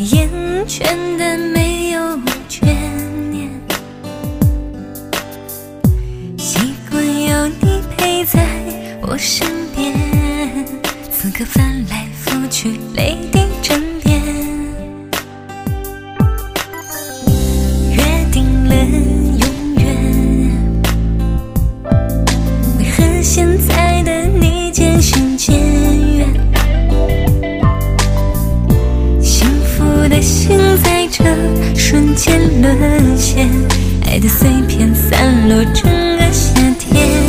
厌倦的没有眷恋，习惯有你陪在我身边，此刻翻来覆去，泪滴枕边，约定了永远，为何现在的你渐行渐远？幸福的心在这瞬间沦陷，爱的碎片散落整个夏天。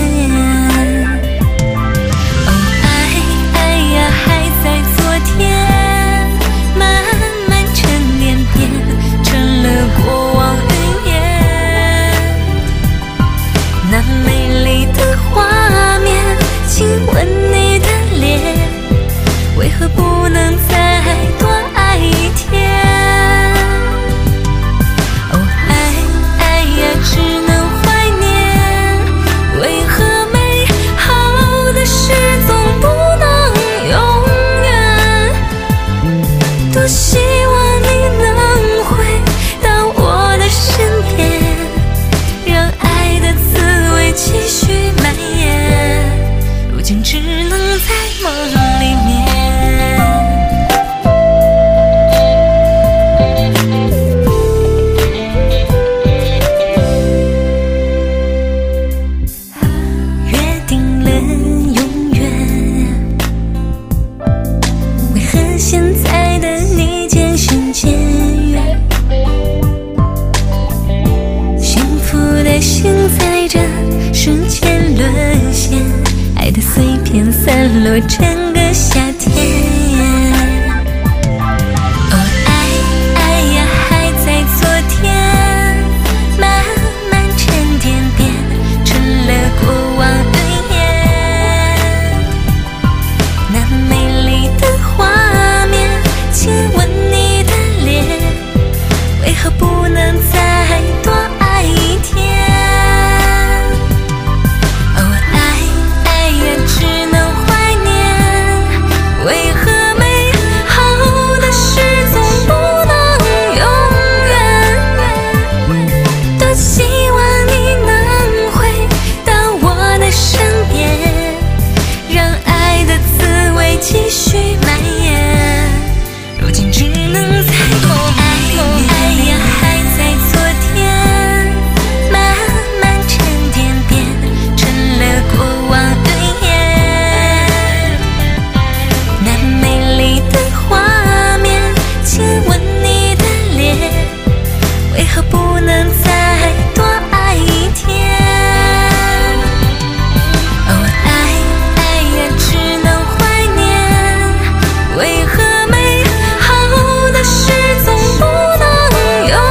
为何不能再多爱一天？哦，爱呀，只能怀念。为何美好的事总不能永远？多希望你能回到我的身边，让爱的滋味继续蔓延。如今只能在梦里面。现在的你渐行渐远，幸福的心在这瞬间沦陷，爱的碎片散落整个夏天。哦，爱呀，还在昨天，慢慢沉淀变成了过往云烟。那美丽的画亲吻你的脸，为何不能再多爱一天？哦，爱呀，只能怀念。为何美好的事总不能永远？多希望你能回到我的身边，让爱的滋味继续蔓延。如今只能在梦里面，爱呀，还在昨天，慢慢沉淀变成了过往云烟。那美丽的画面，亲吻你的脸，为何不能再多爱一天？哦，爱呀，只能怀念。为何事总不能永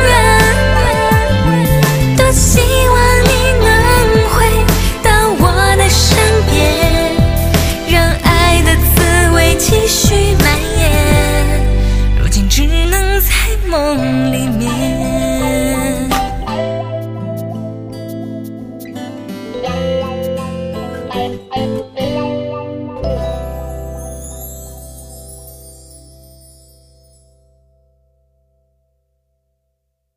远？多希望你能回到我的身边，让爱的滋味继续蔓延。如今只能在梦